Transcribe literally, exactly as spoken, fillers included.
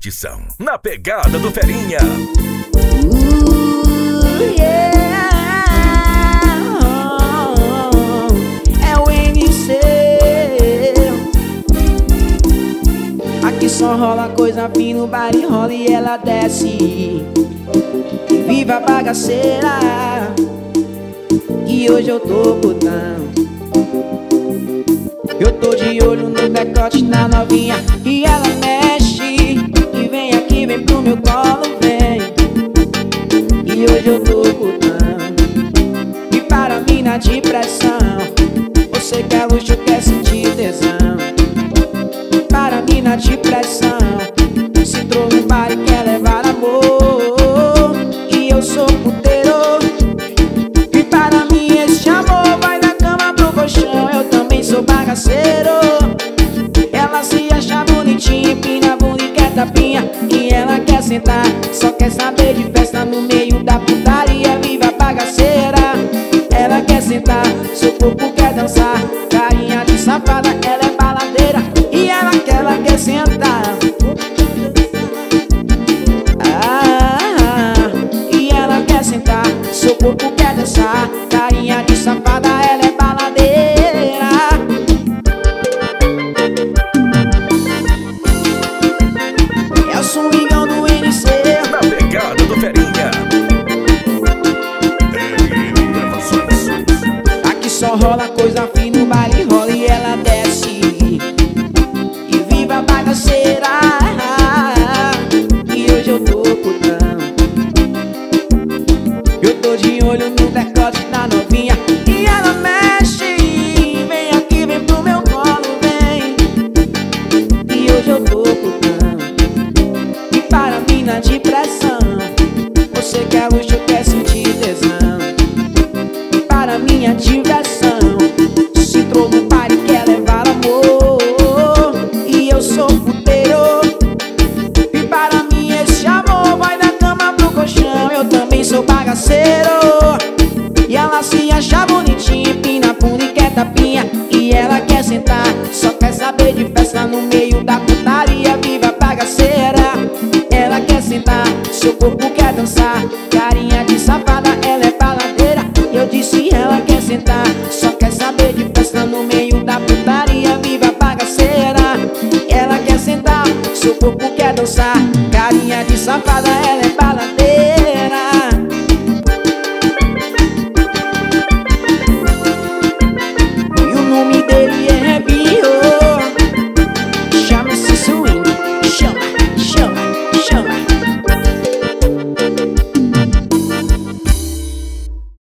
curtição, na pegada do Ferinha. Uh, yeah. oh, é o M C. Aqui só rola coisa fina, no baile rola e ela desce. Viva a bagaceira, que hoje eu tô putão. Eu tô de olho no decote da novinha e ela mexe. E vem aqui, vem pro meu colo, vem. E hoje eu tô putão. E para mim na depressão, você quer luxo, quer sentir tesão. Para mim na depressão, se entrou no bar e quer levar amor. E eu sou puteiro. E para mim esse amor vai da cama pro colchão. Eu também sou bagaceiro. Ela se acha bonitinha, empina a bunda e quer tapinha. E ela quer sentar, só quer saber de festa no meio da putaria. Viva a bagaceira. Ela quer sentar, seu corpo quer dançar. Carinha de safada, ela é baladeira. E ela quer, ela quer sentar. Ah, e ela quer sentar, seu corpo quer dançar. Carinha de safada, ela é baladeira. É o swingão do M C, na pegada do Ferinha. Aqui só rola coisa fina, no baile rola e ela desce. E viva a bagaceira, e hoje eu tô putão. Eu tô de olho no decote da novinha e ela mexe. Vem aqui, vem pro meu colo, vem. E hoje eu tô putão. E para mim na depressão, você quer luxo, quer sentir tesão. Para minha diversão, se entrou no bar e quer levar amor. E eu sou puteiro. E para mim esse amor vai da cama pro colchão. Eu também sou bagaceiro. E ela se acha bonitinha, empina a bunda e quer tapinha. E ela quer sentar, só quer saber de festa no meio da putaria. Viva a bagaceira. Ela quer sentar, seu corpo quer dançar. Carinha de safada,